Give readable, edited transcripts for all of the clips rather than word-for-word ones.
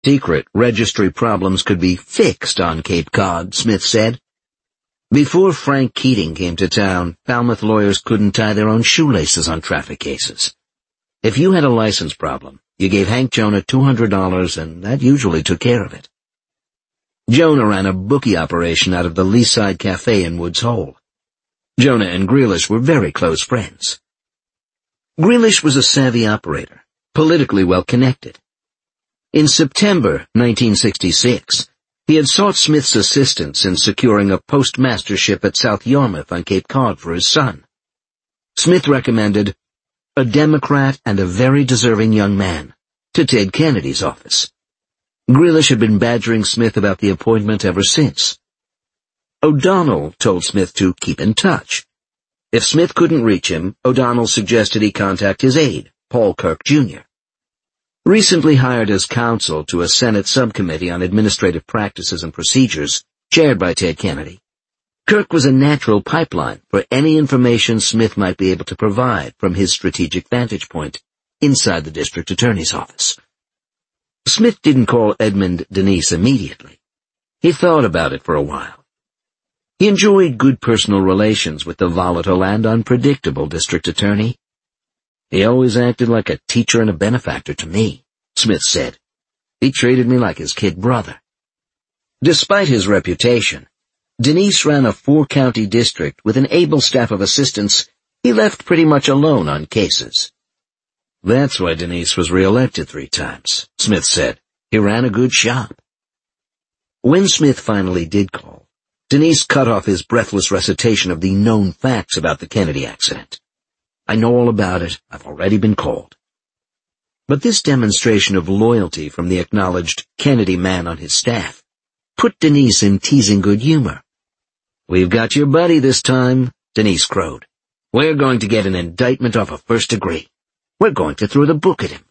Secret registry problems could be fixed on Cape Cod, Smith said. Before Frank Keating came to town, Falmouth lawyers couldn't tie their own shoelaces on traffic cases. If you had a license problem, you gave Hank Jonah $200 and that usually took care of it. Jonah ran a bookie operation out of the Leaside Cafe in Woods Hole. Jonah and Grealish were very close friends. Grealish was a savvy operator, politically well-connected. In September 1966, he had sought Smith's assistance in securing a postmastership at South Yarmouth on Cape Cod for his son. Smith recommended a Democrat and a very deserving young man to Ted Kennedy's office. Grealish had been badgering Smith about the appointment ever since. O'Donnell told Smith to keep in touch. If Smith couldn't reach him, O'Donnell suggested he contact his aide, Paul Kirk, Jr. Recently hired as counsel to a Senate subcommittee on administrative practices and procedures, chaired by Ted Kennedy, Kirk was a natural pipeline for any information Smith might be able to provide from his strategic vantage point inside the district attorney's office. Smith didn't call Edmund Denise immediately. He thought about it for a while. He enjoyed good personal relations with the volatile and unpredictable district attorney. He always acted like a teacher and a benefactor to me, Smith said. He treated me like his kid brother. Despite his reputation, Denise ran a 4-county district with an able staff of assistants he left pretty much alone on cases. That's why Denise was re-elected 3 times, Smith said. He ran a good shop. When Smith finally did call, Denise cut off his breathless recitation of the known facts about the Kennedy accident. I know all about it. I've already been called. But this demonstration of loyalty from the acknowledged Kennedy man on his staff put Denise in teasing good humor. We've got your buddy this time, Denise crowed. We're going to get an indictment off of first degree. We're going to throw the book at him.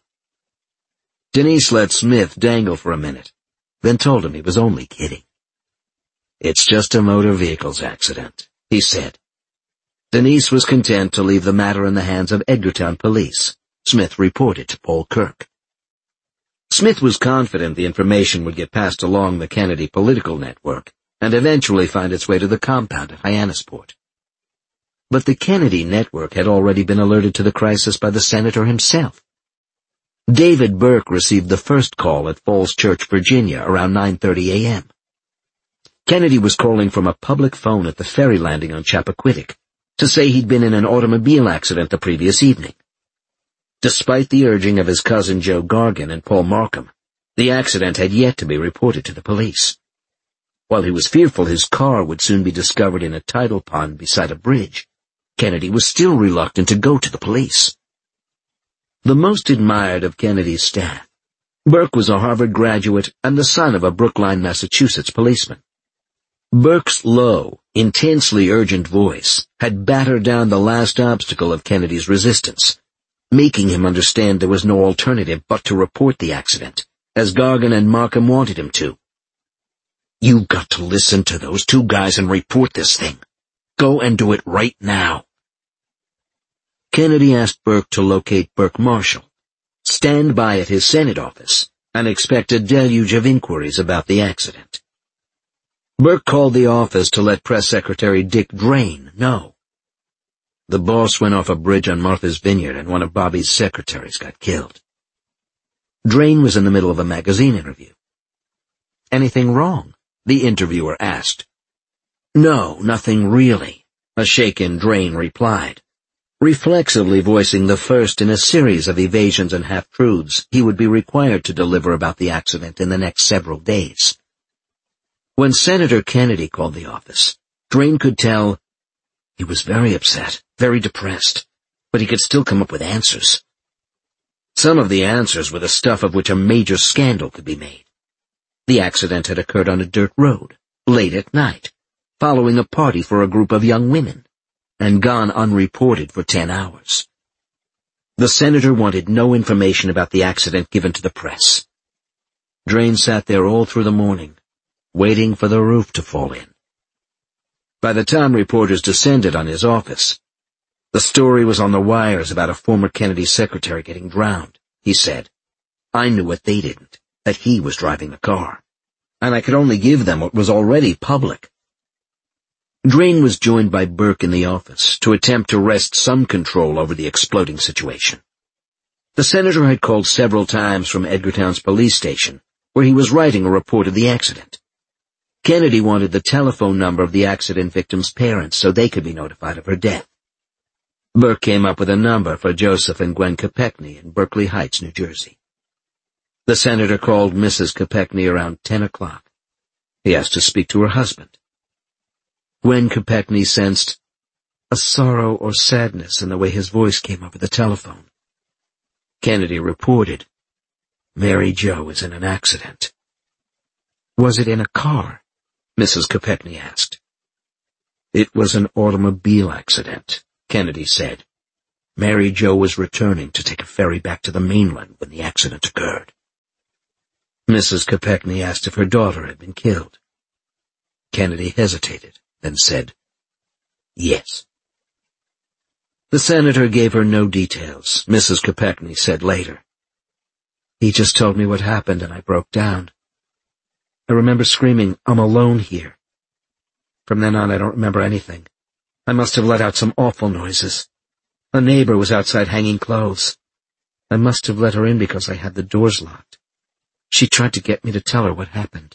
Denise let Smith dangle for a minute, then told him he was only kidding. It's just a motor vehicles accident, he said. Denise was content to leave the matter in the hands of Edgartown police, Smith reported to Paul Kirk. Smith was confident the information would get passed along the Kennedy political network and eventually find its way to the compound at Hyannisport. But the Kennedy network had already been alerted to the crisis by the senator himself. David Burke received the first call at Falls Church, Virginia, around 9:30 a.m. Kennedy was calling from a public phone at the ferry landing on Chappaquiddick to say he'd been in an automobile accident the previous evening. Despite the urging of his cousin Joe Gargan and Paul Markham, the accident had yet to be reported to the police. While he was fearful his car would soon be discovered in a tidal pond beside a bridge, Kennedy was still reluctant to go to the police. The most admired of Kennedy's staff, Burke was a Harvard graduate and the son of a Brookline, Massachusetts policeman. Burke's low, intensely urgent voice had battered down the last obstacle of Kennedy's resistance, making him understand there was no alternative but to report the accident, as Gargan and Markham wanted him to. You've got to listen to those 2 guys and report this thing. Go and do it right now. Kennedy asked Burke to locate Burke Marshall, stand by at his Senate office, and expect a deluge of inquiries about the accident. Burke called the office to let Press Secretary Dick Drain know. The boss went off a bridge on Martha's Vineyard and one of Bobby's secretaries got killed. Drain was in the middle of a magazine interview. Anything wrong? The interviewer asked. No, nothing really, a shaken Drain replied, reflexively voicing the first in a series of evasions and half-truths he would be required to deliver about the accident in the next several days. When Senator Kennedy called the office, Drain could tell he was very upset, very depressed, but he could still come up with answers. Some of the answers were the stuff of which a major scandal could be made. The accident had occurred on a dirt road, late at night, following a party for a group of young women, and gone unreported for 10 hours. The senator wanted no information about the accident given to the press. Drain sat there all through the morning, waiting for the roof to fall in. By the time reporters descended on his office, the story was on the wires about a former Kennedy secretary getting drowned, he said. I knew what they didn't. that he was driving the car, and I could only give them what was already public. Drain was joined by Burke in the office to attempt to wrest some control over the exploding situation. The senator had called several times from Edgartown's police station, where he was writing a report of the accident. Kennedy wanted the telephone number of the accident victim's parents so they could be notified of her death. Burke came up with a number for Joseph and Gwen Kopechne in Berkeley Heights, New Jersey. The senator called Mrs. Kopechne around 10 o'clock. He asked to speak to her husband. Gwen Kopechne sensed a sorrow or sadness in the way his voice came over the telephone. Kennedy reported, "Mary Jo is in an accident." "Was it in a car?" Mrs. Kopechne asked. "It was an automobile accident," Kennedy said. "Mary Jo was returning to take a ferry back to the mainland when the accident occurred." Mrs. Kopechne asked if her daughter had been killed. Kennedy hesitated, then said, "Yes." The senator gave her no details. Mrs. Kopechne said later, "He just told me what happened and I broke down. I remember screaming, 'I'm alone here.' From then on I don't remember anything. I must have let out some awful noises. A neighbor was outside hanging clothes. I must have let her in because I had the doors locked. She tried to get me to tell her what happened."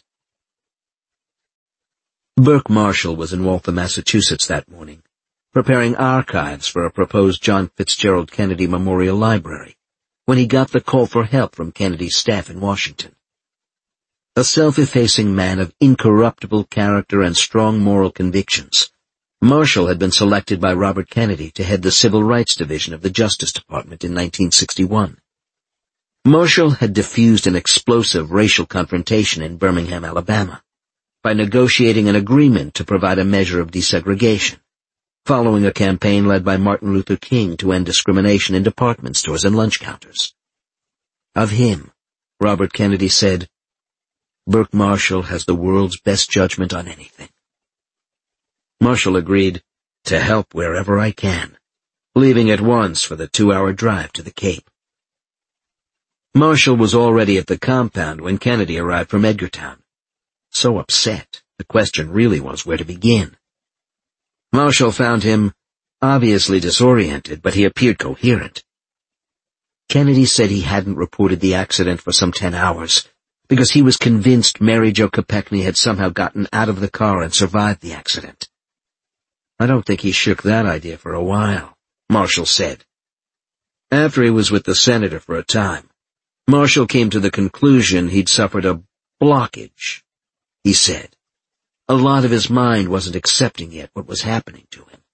Burke Marshall was in Waltham, Massachusetts that morning, preparing archives for a proposed John Fitzgerald Kennedy Memorial Library, when he got the call for help from Kennedy's staff in Washington. A self-effacing man of incorruptible character and strong moral convictions, Marshall had been selected by Robert Kennedy to head the Civil Rights Division of the Justice Department in 1961. Marshall had diffused an explosive racial confrontation in Birmingham, Alabama, by negotiating an agreement to provide a measure of desegregation, following a campaign led by Martin Luther King to end discrimination in department stores and lunch counters. Of him, Robert Kennedy said, "Burke Marshall has the world's best judgment on anything." Marshall agreed to help wherever I can, leaving at once for the 2-hour drive to the Cape. Marshall was already at the compound when Kennedy arrived from Edgartown. So upset, the question really was where to begin. Marshall found him obviously disoriented, but he appeared coherent. Kennedy said he hadn't reported the accident for some 10 hours, because he was convinced Mary Jo Kopechne had somehow gotten out of the car and survived the accident. "I don't think he shook that idea for a while," Marshall said. After he was with the senator for a time, Marshall came to the conclusion he'd suffered a blockage, he said. A lot of his mind wasn't accepting yet what was happening to him.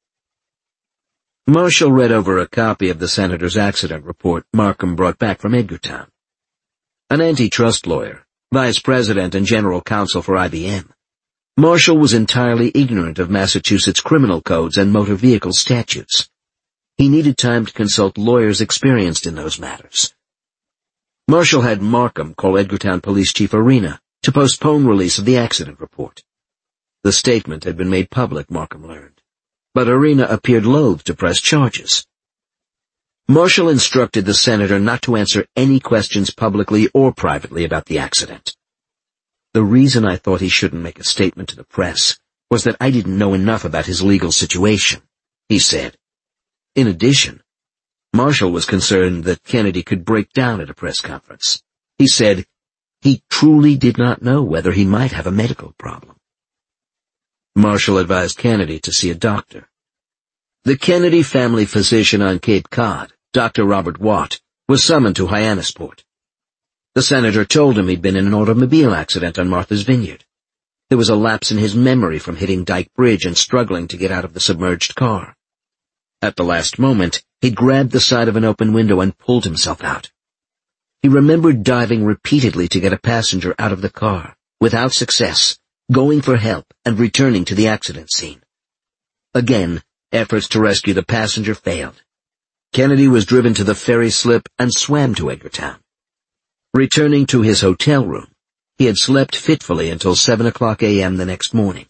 Marshall read over a copy of the senator's accident report Markham brought back from Edgartown. An antitrust lawyer, vice president and general counsel for IBM, Marshall was entirely ignorant of Massachusetts criminal codes and motor vehicle statutes. He needed time to consult lawyers experienced in those matters. Marshall had Markham call Edgartown Police Chief Arena to postpone release of the accident report. The statement had been made public, Markham learned, but Arena appeared loath to press charges. Marshall instructed the senator not to answer any questions publicly or privately about the accident. "The reason I thought he shouldn't make a statement to the press was that I didn't know enough about his legal situation," he said. In addition, Marshall was concerned that Kennedy could break down at a press conference. He said he truly did not know whether he might have a medical problem. Marshall advised Kennedy to see a doctor. The Kennedy family physician on Cape Cod, Dr. Robert Watt, was summoned to Hyannisport. The senator told him he'd been in an automobile accident on Martha's Vineyard. There was a lapse in his memory from hitting Dyke Bridge and struggling to get out of the submerged car. At the last moment, he'd grabbed the side of an open window and pulled himself out. He remembered diving repeatedly to get a passenger out of the car, without success, going for help and returning to the accident scene. Again, efforts to rescue the passenger failed. Kennedy was driven to the ferry slip and swam to Edgartown. Returning to his hotel room, he had slept fitfully until 7 o'clock a.m. the next morning.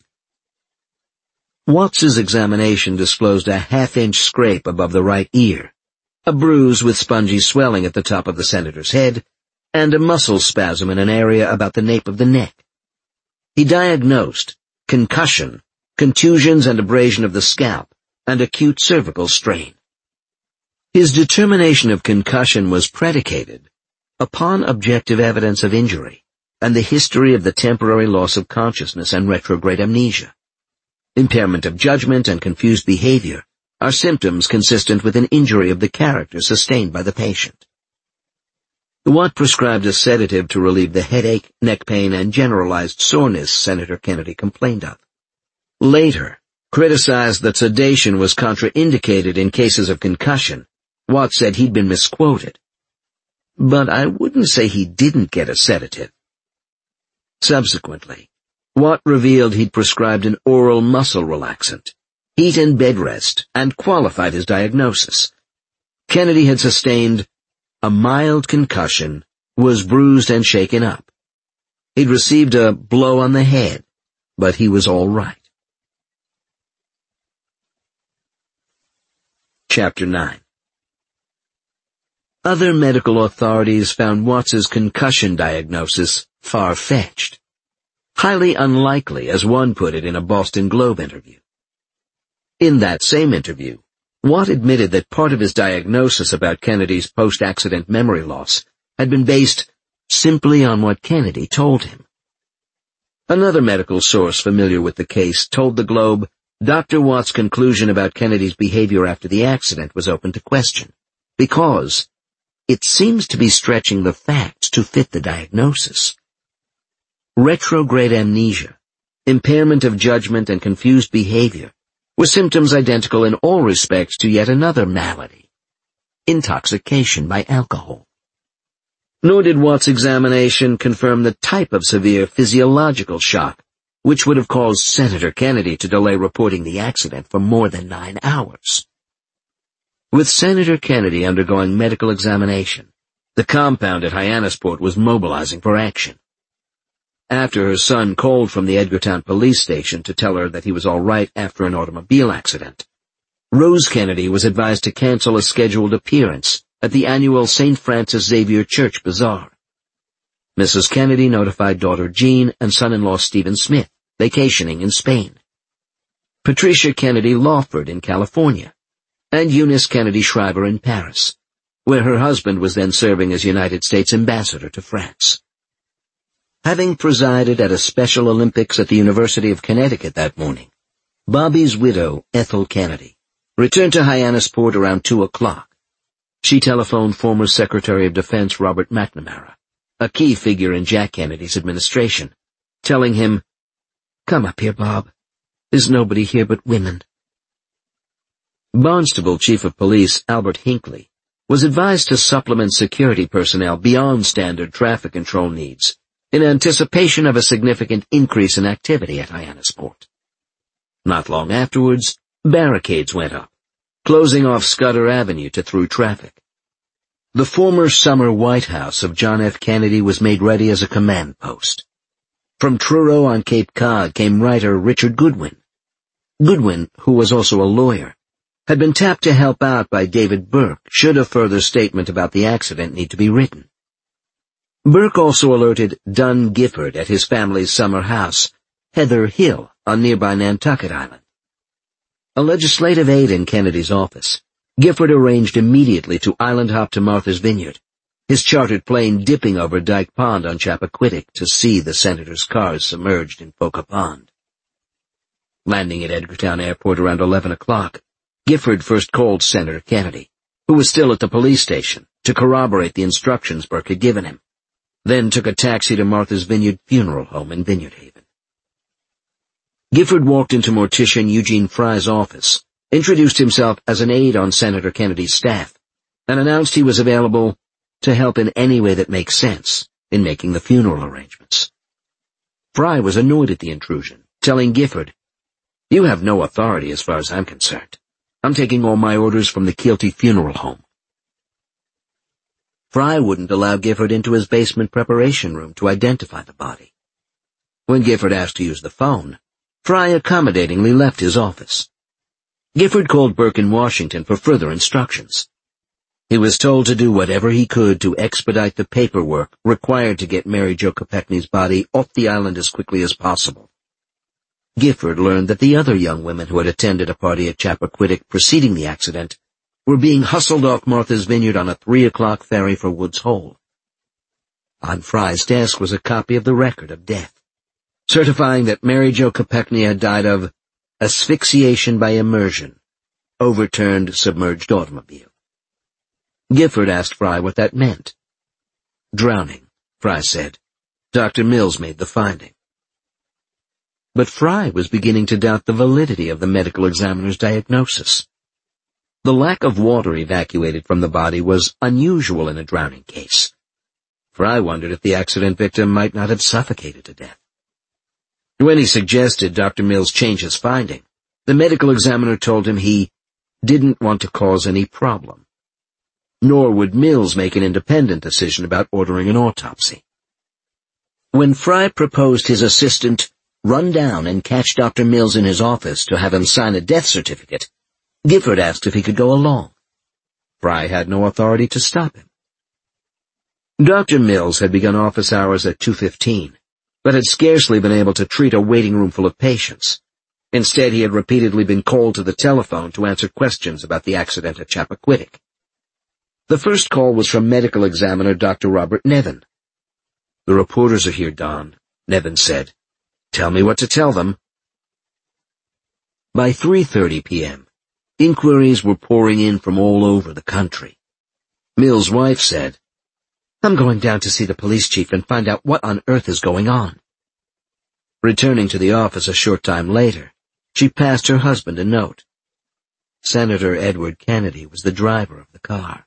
Watts's examination disclosed a half-inch scrape above the right ear, a bruise with spongy swelling at the top of the senator's head, and a muscle spasm in an area about the nape of the neck. He diagnosed concussion, contusions and abrasion of the scalp, and acute cervical strain. His determination of concussion was predicated upon objective evidence of injury and the history of the temporary loss of consciousness and retrograde amnesia. Impairment of judgment and confused behavior are symptoms consistent with an injury of the character sustained by the patient. Watt prescribed a sedative to relieve the headache, neck pain, and generalized soreness Senator Kennedy complained of. Later, criticized that sedation was contraindicated in cases of concussion, Watt said he'd been misquoted. But I wouldn't say he didn't get a sedative. Subsequently, Watt revealed he'd prescribed an oral muscle relaxant, heat and bed rest, and qualified his diagnosis. Kennedy had sustained a mild concussion, was bruised and shaken up. He'd received a blow on the head, but he was all right. Chapter 9. Other medical authorities found Watts's concussion diagnosis far-fetched. Highly unlikely, as one put it in a Boston Globe interview. In that same interview, Watt admitted that part of his diagnosis about Kennedy's post-accident memory loss had been based simply on what Kennedy told him. Another medical source familiar with the case told the Globe Dr. Watt's conclusion about Kennedy's behavior after the accident was open to question, because it seems to be stretching the facts to fit the diagnosis. Retrograde amnesia, impairment of judgment, and confused behavior were symptoms identical in all respects to yet another malady, intoxication by alcohol. Nor did Watt's examination confirm the type of severe physiological shock which would have caused Senator Kennedy to delay reporting the accident for more than 9 hours. With Senator Kennedy undergoing medical examination, the compound at Hyannisport was mobilizing for action. After her son called from the Edgartown police station to tell her that he was all right after an automobile accident, Rose Kennedy was advised to cancel a scheduled appearance at the annual St. Francis Xavier Church Bazaar. Mrs. Kennedy notified daughter Jean and son-in-law Stephen Smith, vacationing in Spain, Patricia Kennedy Lawford in California, and Eunice Kennedy Shriver in Paris, where her husband was then serving as United States ambassador to France. Having presided at a Special Olympics at the University of Connecticut that morning, Bobby's widow, Ethel Kennedy, returned to Hyannisport around 2 o'clock. She telephoned former Secretary of Defense Robert McNamara, a key figure in Jack Kennedy's administration, telling him, "Come up here, Bob. There's nobody here but women." Barnstable Chief of Police Albert Hinckley was advised to supplement security personnel beyond standard traffic control needs in anticipation of a significant increase in activity at Hyannisport. Not long afterwards, barricades went up, closing off Scudder Avenue to through traffic. The former summer White House of John F. Kennedy was made ready as a command post. From Truro on Cape Cod came writer Richard Goodwin. Goodwin, who was also a lawyer, had been tapped to help out by David Burke should a further statement about the accident need to be written. Burke also alerted Dunn Gifford at his family's summer house, Heather Hill, on nearby Nantucket Island. A legislative aide in Kennedy's office, Gifford arranged immediately to island hop to Martha's Vineyard, his chartered plane dipping over Dyke Pond on Chappaquiddick to see the senator's cars submerged in Poca Pond. Landing at Edgartown Airport around 11 o'clock, Gifford first called Senator Kennedy, who was still at the police station, to corroborate the instructions Burke had given him, then took a taxi to Martha's Vineyard Funeral Home in Vineyard Haven. Gifford walked into mortician Eugene Fry's office, introduced himself as an aide on Senator Kennedy's staff, and announced he was available to help in any way that makes sense in making the funeral arrangements. Fry was annoyed at the intrusion, telling Gifford, "You have no authority as far as I'm concerned. I'm taking all my orders from the Keelty Funeral Home." Fry wouldn't allow Gifford into his basement preparation room to identify the body. When Gifford asked to use the phone, Fry accommodatingly left his office. Gifford called Burke in Washington for further instructions. He was told to do whatever he could to expedite the paperwork required to get Mary Jo Kopechne's body off the island as quickly as possible. Gifford learned that the other young women who had attended a party at Chappaquiddick preceding the accident were being hustled off Martha's Vineyard on a 3:00 ferry for Woods Hole. On Fry's desk was a copy of the record of death, certifying that Mary Jo Kopechne had died of asphyxiation by immersion, overturned submerged automobile. Gifford asked Fry what that meant. Drowning, Fry said. Dr. Mills made the finding. But Fry was beginning to doubt the validity of the medical examiner's diagnosis. The lack of water evacuated from the body was unusual in a drowning case. Fry wondered if the accident victim might not have suffocated to death. When he suggested Dr. Mills change his finding, the medical examiner told him he didn't want to cause any problem. Nor would Mills make an independent decision about ordering an autopsy. When Fry proposed his assistant run down and catch Dr. Mills in his office to have him sign a death certificate, Gifford asked if he could go along. Fry had no authority to stop him. Dr. Mills had begun office hours at 2:15, but had scarcely been able to treat a waiting room full of patients. Instead, he had repeatedly been called to the telephone to answer questions about the accident at Chappaquiddick. The first call was from medical examiner Dr. Robert Nevin. "The reporters are here, Don," Nevin said. "Tell me what to tell them." By 3:30 p.m., inquiries were pouring in from all over the country. Mills' wife said, "I'm going down to see the police chief and find out what on earth is going on." Returning to the office a short time later, she passed her husband a note. Senator Edward Kennedy was the driver of the car.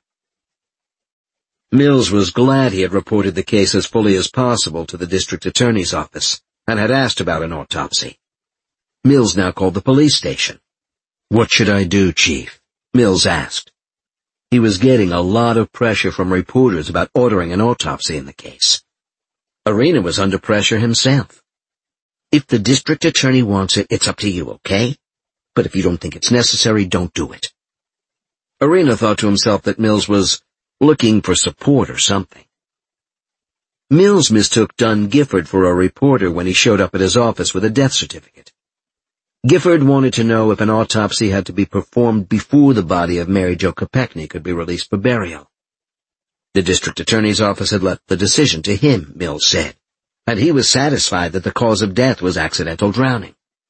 Mills was glad he had reported the case as fully as possible to the district attorney's office and had asked about an autopsy. Mills now called the police station. "What should I do, Chief?" Mills asked. He was getting a lot of pressure from reporters about ordering an autopsy in the case. Arena was under pressure himself. "If the district attorney wants it, it's up to you, okay? But if you don't think it's necessary, don't do it." Arena thought to himself that Mills was looking for support or something. Mills mistook Dunn Gifford for a reporter when he showed up at his office with a death certificate. Gifford wanted to know if an autopsy had to be performed before the body of Mary Jo Kopechne could be released for burial. The district attorney's office had left the decision to him, Mills said, and he was satisfied that the cause of death was accidental drowning.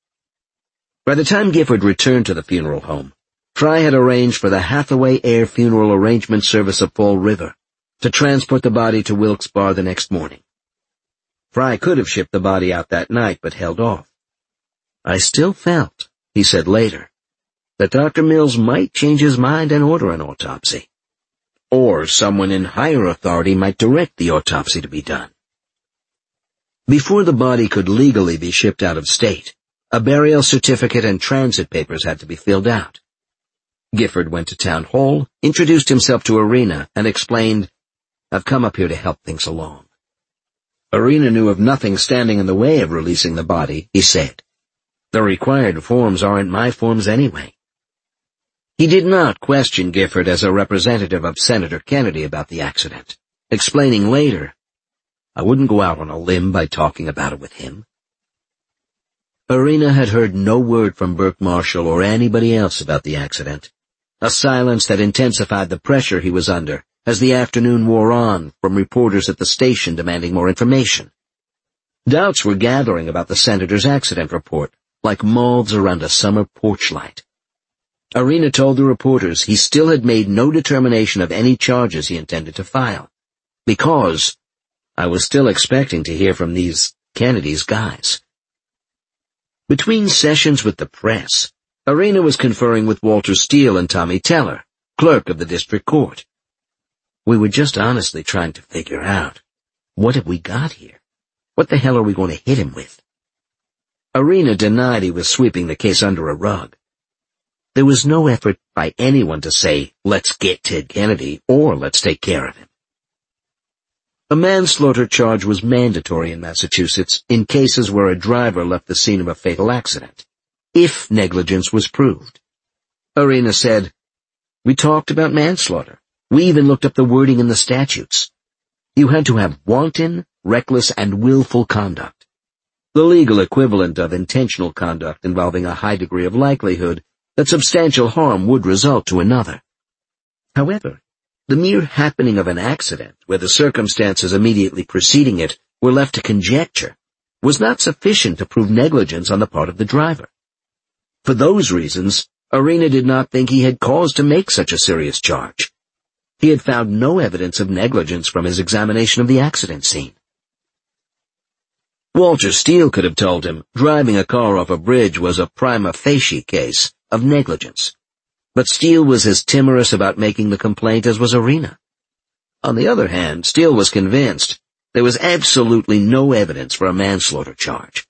By the time Gifford returned to the funeral home, Fry had arranged for the Hathaway Air Funeral Arrangement Service of Fall River to transport the body to Wilkes-Barre the next morning. Fry could have shipped the body out that night, but held off. "I still felt," he said later, "that Dr. Mills might change his mind and order an autopsy. Or someone in higher authority might direct the autopsy to be done." Before the body could legally be shipped out of state, a burial certificate and transit papers had to be filled out. Gifford went to town hall, introduced himself to Arena, and explained, "I've come up here to help things along." Arena knew of nothing standing in the way of releasing the body, he said. "The required forms aren't my forms anyway." He did not question Gifford as a representative of Senator Kennedy about the accident, explaining later, "I wouldn't go out on a limb by talking about it with him." Arena had heard no word from Burke Marshall or anybody else about the accident, a silence that intensified the pressure he was under as the afternoon wore on from reporters at the station demanding more information. Doubts were gathering about the senator's accident report, like moths around a summer porch light. Arena told the reporters he still had made no determination of any charges he intended to file, because "I was still expecting to hear from these Kennedy's guys." Between sessions with the press, Arena was conferring with Walter Steele and Tommy Teller, clerk of the district court. "We were just honestly trying to figure out, what have we got here? What the hell are we going to hit him with?" Arena denied he was sweeping the case under a rug. There was no effort by anyone to say, "Let's get Ted Kennedy," or "Let's take care of him." A manslaughter charge was mandatory in Massachusetts in cases where a driver left the scene of a fatal accident, if negligence was proved. Arena said, "We talked about manslaughter. We even looked up the wording in the statutes. You had to have wanton, reckless, and willful conduct. The legal equivalent of intentional conduct involving a high degree of likelihood that substantial harm would result to another. However, the mere happening of an accident, where the circumstances immediately preceding it were left to conjecture, was not sufficient to prove negligence on the part of the driver. For those reasons, Arena did not think he had cause to make such a serious charge. He had found no evidence of negligence from his examination of the accident scene. Walter Steele could have told him driving a car off a bridge was a prima facie case of negligence, but Steele was as timorous about making the complaint as was Arena. On the other hand, Steele was convinced there was absolutely no evidence for a manslaughter charge.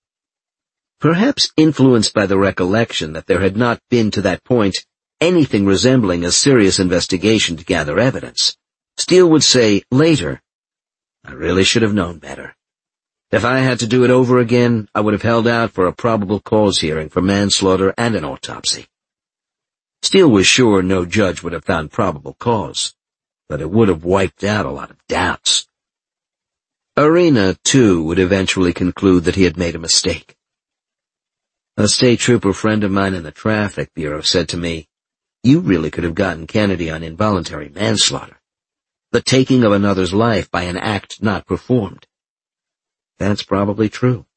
Perhaps influenced by the recollection that there had not been to that point anything resembling a serious investigation to gather evidence, Steele would say later, "I really should have known better. If I had to do it over again, I would have held out for a probable cause hearing for manslaughter and an autopsy." Steele was sure no judge would have found probable cause, but it would have wiped out a lot of doubts. Arena, too, would eventually conclude that he had made a mistake. A state trooper friend of mine in the traffic bureau said to me, "You really could have gotten Kennedy on involuntary manslaughter, the taking of another's life by an act not performed." That's probably true.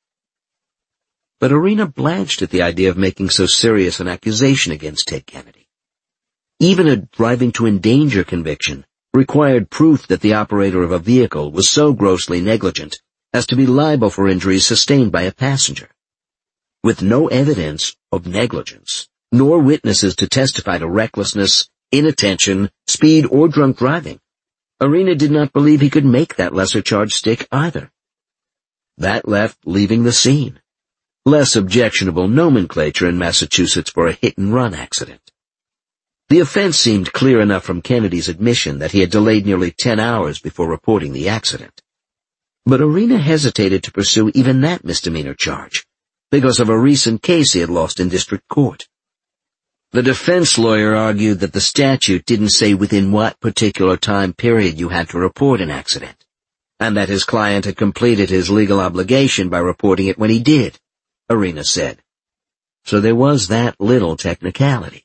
But Arena blanched at the idea of making so serious an accusation against Ted Kennedy. Even a driving to endanger conviction required proof that the operator of a vehicle was so grossly negligent as to be liable for injuries sustained by a passenger. With no evidence of negligence, nor witnesses to testify to recklessness, inattention, speed, or drunk driving, Arena did not believe he could make that lesser charge stick either. That left leaving the scene. Less objectionable nomenclature in Massachusetts for a hit-and-run accident. The offense seemed clear enough from Kennedy's admission that he had delayed nearly 10 hours before reporting the accident. But Arena hesitated to pursue even that misdemeanor charge, because of a recent case he had lost in district court. The defense lawyer argued that the statute didn't say within what particular time period you had to report an accident, and that his client had completed his legal obligation by reporting it when he did, Arena said. So there was that little technicality.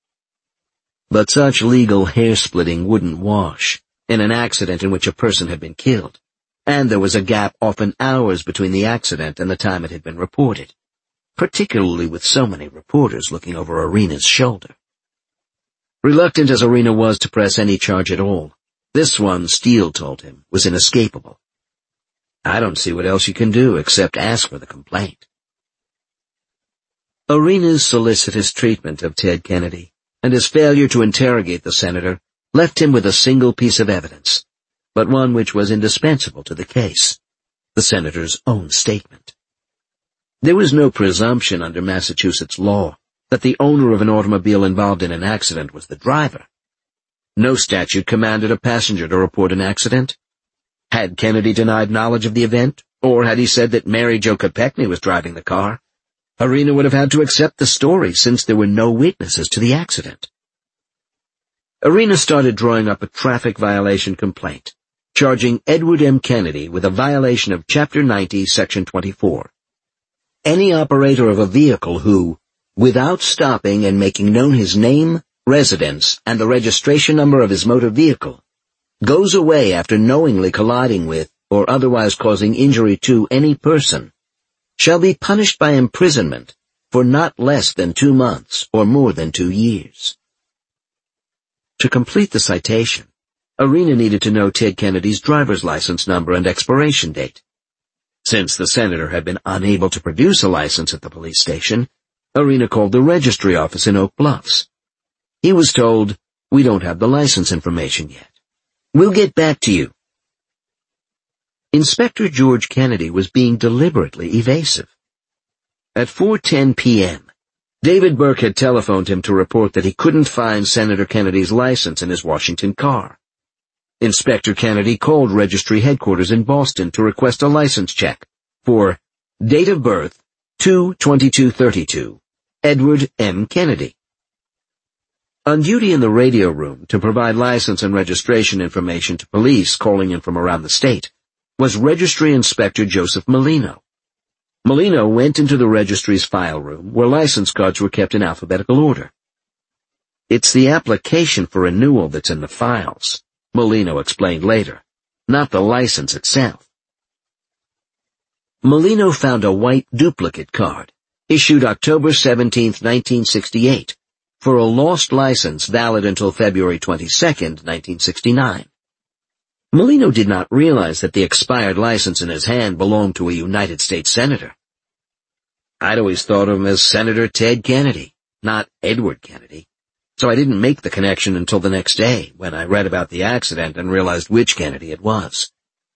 But such legal hair-splitting wouldn't wash in an accident in which a person had been killed, and there was a gap often hours between the accident and the time it had been reported, particularly with so many reporters looking over Arena's shoulder. Reluctant as Arena was to press any charge at all, this one, Steele told him, was inescapable. "I don't see what else you can do except ask for the complaint." Arena's solicitous treatment of Ted Kennedy and his failure to interrogate the senator left him with a single piece of evidence, but one which was indispensable to the case, the senator's own statement. There was no presumption under Massachusetts law that the owner of an automobile involved in an accident was the driver. No statute commanded a passenger to report an accident. Had Kennedy denied knowledge of the event, or had he said that Mary Jo Kopechne was driving the car, Arena would have had to accept the story since there were no witnesses to the accident. Arena started drawing up a traffic violation complaint, charging Edward M. Kennedy with a violation of Chapter 90, Section 24. Any operator of a vehicle who, without stopping and making known his name, residence, and the registration number of his motor vehicle, goes away after knowingly colliding with or otherwise causing injury to any person, shall be punished by imprisonment for not less than 2 months or more than 2 years. To complete the citation, Arena needed to know Ted Kennedy's driver's license number and expiration date. Since the senator had been unable to produce a license at the police station, Arena called the registry office in Oak Bluffs. He was told, "We don't have the license information yet. We'll get back to you." Inspector George Kennedy was being deliberately evasive. At 4:10 p.m., David Burke had telephoned him to report that he couldn't find Senator Kennedy's license in his Washington car. Inspector Kennedy called registry headquarters in Boston to request a license check for date of birth 2/22/32, Edward M. Kennedy. On duty in the radio room to provide license and registration information to police calling in from around the state was Registry Inspector Joseph Molino. Molino went into the registry's file room where license cards were kept in alphabetical order. "It's the application for renewal that's in the files," Molino explained later, "not the license itself." Molino found a white duplicate card, issued October 17, 1968, for a lost license valid until February 22, 1969. Molino did not realize that the expired license in his hand belonged to a United States senator. "I'd always thought of him as Senator Ted Kennedy, not Edward Kennedy, so I didn't make the connection until the next day when I read about the accident and realized which Kennedy it was."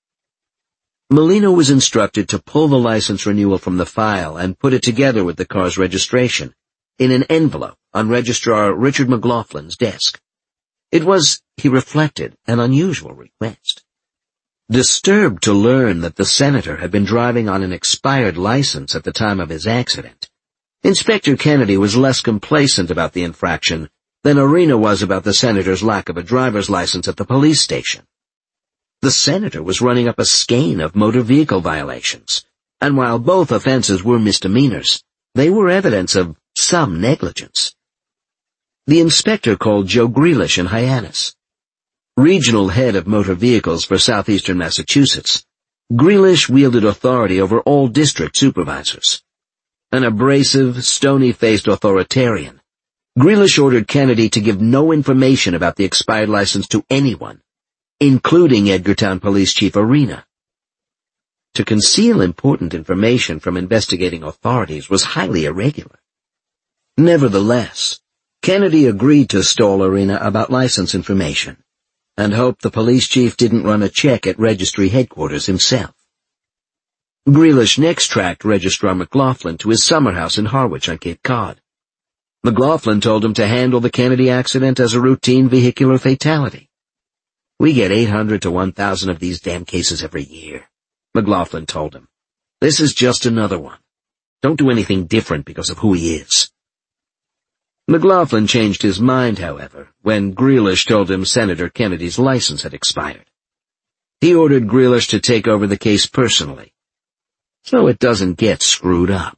Molino was instructed to pull the license renewal from the file and put it together with the car's registration in an envelope on Registrar Richard McLaughlin's desk. It was, he reflected, an unusual request. Disturbed to learn that the senator had been driving on an expired license at the time of his accident, Inspector Kennedy was less complacent about the infraction than Arena was about the senator's lack of a driver's license at the police station. The senator was running up a skein of motor vehicle violations, and while both offenses were misdemeanors, they were evidence of some negligence. The inspector called Joe Grealish in Hyannis. Regional head of motor vehicles for southeastern Massachusetts, Grealish wielded authority over all district supervisors. An abrasive, stony-faced authoritarian, Grealish ordered Kennedy to give no information about the expired license to anyone, including Edgartown Police Chief Arena. To conceal important information from investigating authorities was highly irregular. Nevertheless, Kennedy agreed to stall Arena about license information, and hoped the police chief didn't run a check at registry headquarters himself. Grealish next tracked Registrar McLaughlin to his summer house in Harwich on Cape Cod. McLaughlin told him to handle the Kennedy accident as a routine vehicular fatality. "We get 800 to 1,000 of these damn cases every year," McLaughlin told him. "This is just another one. Don't do anything different because of who he is." McLaughlin changed his mind, however, when Grealish told him Senator Kennedy's license had expired. He ordered Grealish to take over the case personally, so it doesn't get screwed up.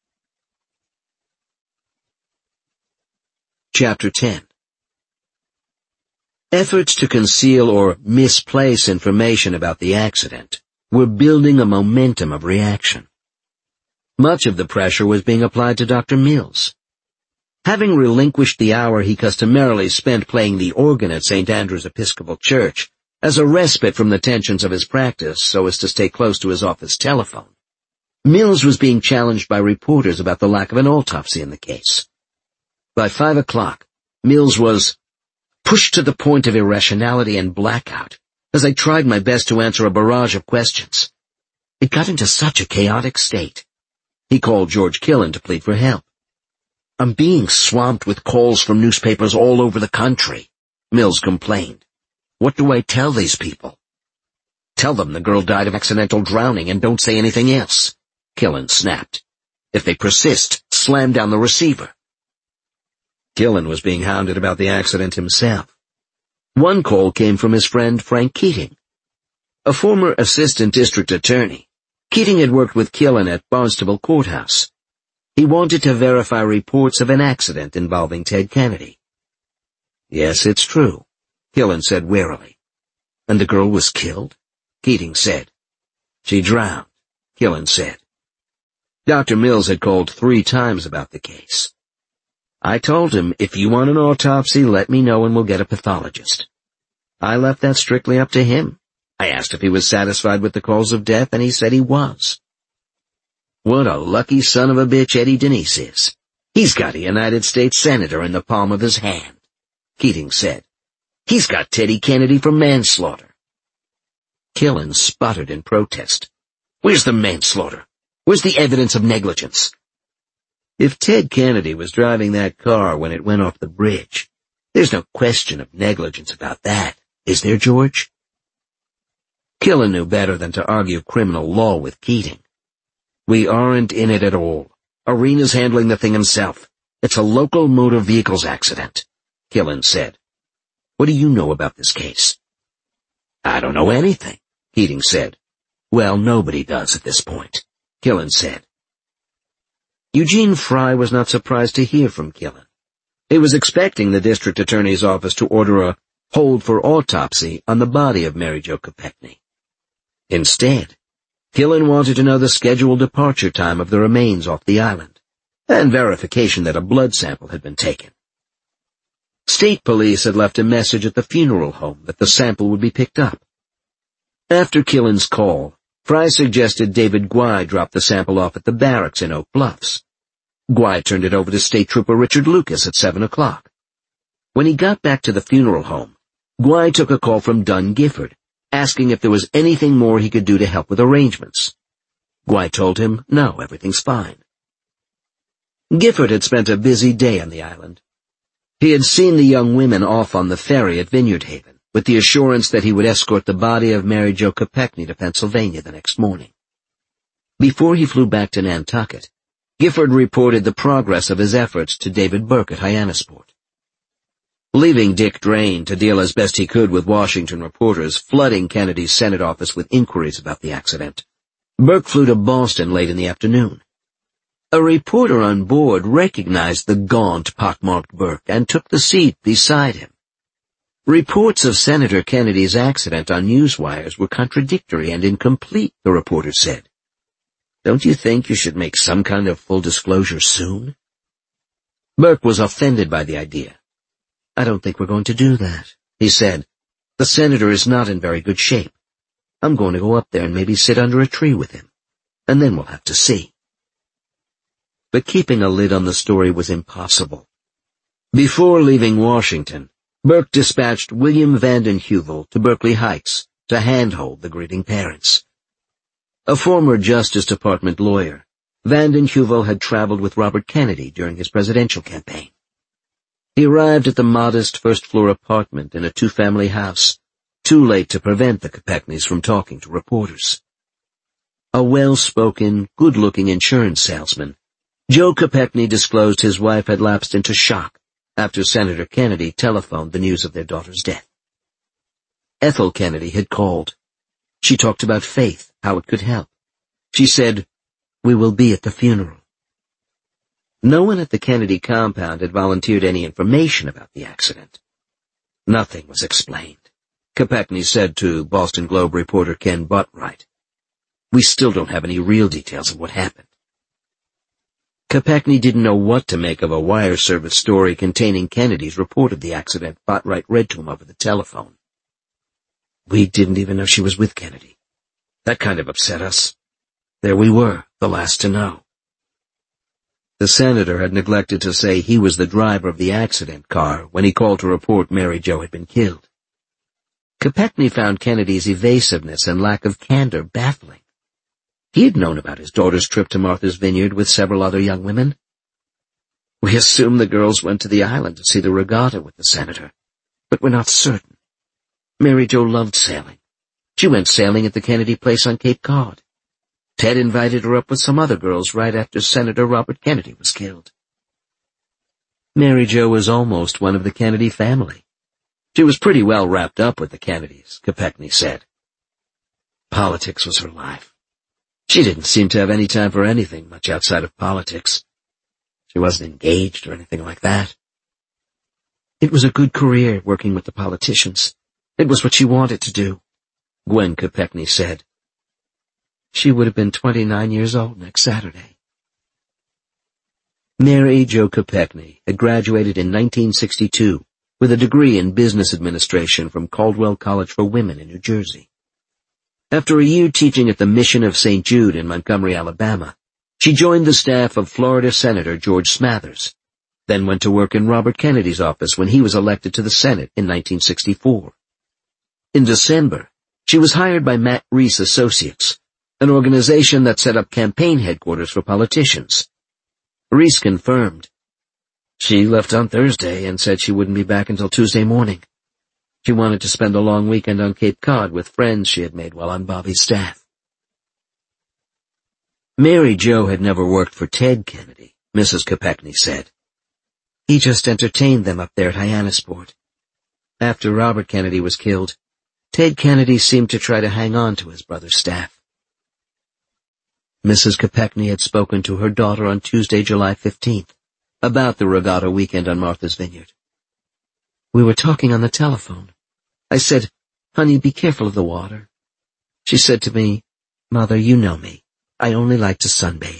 Chapter 10. Efforts to conceal or misplace information about the accident were building a momentum of reaction. Much of the pressure was being applied to Dr. Mills. Having relinquished the hour he customarily spent playing the organ at St. Andrew's Episcopal Church as a respite from the tensions of his practice so as to stay close to his office telephone, Mills was being challenged by reporters about the lack of an autopsy in the case. By 5 o'clock, Mills was pushed to the point of irrationality and blackout as I tried my best to answer a barrage of questions. It got into such a chaotic state. He called George Killen to plead for help. "I'm being swamped with calls from newspapers all over the country," Mills complained. "What do I tell these people?" "Tell them the girl died of accidental drowning and don't say anything else," Killen snapped. "If they persist, slam down the receiver." Killen was being hounded about the accident himself. One call came from his friend Frank Keating. A former assistant district attorney, Keating had worked with Killen at Barnstable Courthouse. He wanted to verify reports of an accident involving Ted Kennedy. "Yes, it's true," Killen said wearily. "And the girl was killed?" Keating said. "She drowned," Killen said. Dr. Mills had called 3 times about the case. "I told him, if you want an autopsy, let me know and we'll get a pathologist. I left that strictly up to him. I asked if he was satisfied with the cause of death, and he said he was." "What a lucky son of a bitch Eddie Denise is. He's got a United States Senator in the palm of his hand," Keating said. "He's got Teddy Kennedy for manslaughter." Killen sputtered in protest. "Where's the manslaughter? Where's the evidence of negligence?" "If Ted Kennedy was driving that car when it went off the bridge, there's no question of negligence about that, is there, George?" Killen knew better than to argue criminal law with Keating. "We aren't in it at all. Arena's handling the thing himself. It's a local motor vehicles accident," Killen said. "What do you know about this case?" "I don't know anything," Keating said. "Well, nobody does at this point," Killen said. Eugene Fry was not surprised to hear from Killen. He was expecting the district attorney's office to order a hold for autopsy on the body of Mary Jo Kopechne. Instead, Killen wanted to know the scheduled departure time of the remains off the island, and verification that a blood sample had been taken. State police had left a message at the funeral home that the sample would be picked up. After Killen's call, Fry suggested David Guy drop the sample off at the barracks in Oak Bluffs. Guy turned it over to State Trooper Richard Lucas at 7 o'clock. When he got back to the funeral home, Guy took a call from Dunn Gifford, asking if there was anything more he could do to help with arrangements. Guy told him, no, everything's fine. Gifford had spent a busy day on the island. He had seen the young women off on the ferry at Vineyard Haven, with the assurance that he would escort the body of Mary Jo Kopechne to Pennsylvania the next morning. Before he flew back to Nantucket, Gifford reported the progress of his efforts to David Burke at Hyannisport. Leaving Dick Drain to deal as best he could with Washington reporters flooding Kennedy's Senate office with inquiries about the accident, Burke flew to Boston late in the afternoon. A reporter on board recognized the gaunt, pockmarked Burke and took the seat beside him. Reports of Senator Kennedy's accident on newswires were contradictory and incomplete, the reporter said. Don't you think you should make some kind of full disclosure soon? Burke was offended by the idea. I don't think we're going to do that, he said. The senator is not in very good shape. I'm going to go up there and maybe sit under a tree with him, and then we'll have to see. But keeping a lid on the story was impossible. Before leaving Washington, Burke dispatched William Vanden Heuvel to Berkeley Heights to handhold the grieving parents. A former Justice Department lawyer, Vanden Heuvel had traveled with Robert Kennedy during his presidential campaign. He arrived at the modest first-floor apartment in a two-family house, too late to prevent the Kopechnes from talking to reporters. A well-spoken, good-looking insurance salesman, Joe Kopechne disclosed his wife had lapsed into shock after Senator Kennedy telephoned the news of their daughter's death. Ethel Kennedy had called. She talked about faith, how it could help. She said, "We will be at the funeral." No one at the Kennedy compound had volunteered any information about the accident. Nothing was explained. Kopechne said to Boston Globe reporter Ken Botwright, "We still don't have any real details of what happened." Kopechne didn't know what to make of a wire service story containing Kennedy's report of the accident Botwright read to him over the telephone. "We didn't even know she was with Kennedy. That kind of upset us. There we were, the last to know." The senator had neglected to say he was the driver of the accident car when he called to report Mary Jo had been killed. Kopechne found Kennedy's evasiveness and lack of candor baffling. He had known about his daughter's trip to Martha's Vineyard with several other young women. "We assume the girls went to the island to see the regatta with the senator, but we're not certain. Mary Jo loved sailing. She went sailing at the Kennedy place on Cape Cod. Ted invited her up with some other girls right after Senator Robert Kennedy was killed." Mary Jo was almost one of the Kennedy family. She was pretty well wrapped up with the Kennedys, Kopechne said. Politics was her life. She didn't seem to have any time for anything much outside of politics. She wasn't engaged or anything like that. It was a good career working with the politicians. It was what she wanted to do, Gwen Kopechne said. She would have been 29 years old next Saturday. Mary Jo Kopechne had graduated in 1962 with a degree in business administration from Caldwell College for Women in New Jersey. After a year teaching at the Mission of St. Jude in Montgomery, Alabama, she joined the staff of Florida Senator George Smathers, then went to work in Robert Kennedy's office when he was elected to the Senate in 1964. In December, she was hired by Matt Reese Associates, an organization that set up campaign headquarters for politicians. Reese confirmed. She left on Thursday and said she wouldn't be back until Tuesday morning. She wanted to spend a long weekend on Cape Cod with friends she had made while on Bobby's staff. Mary Jo had never worked for Ted Kennedy, Mrs. Kopechne said. He just entertained them up there at Hyannisport. After Robert Kennedy was killed, Ted Kennedy seemed to try to hang on to his brother's staff. Mrs. Kopechne had spoken to her daughter on Tuesday, July 15th, about the regatta weekend on Martha's Vineyard. We were talking on the telephone. I said, "Honey, be careful of the water." She said to me, "Mother, you know me. I only like to sunbathe."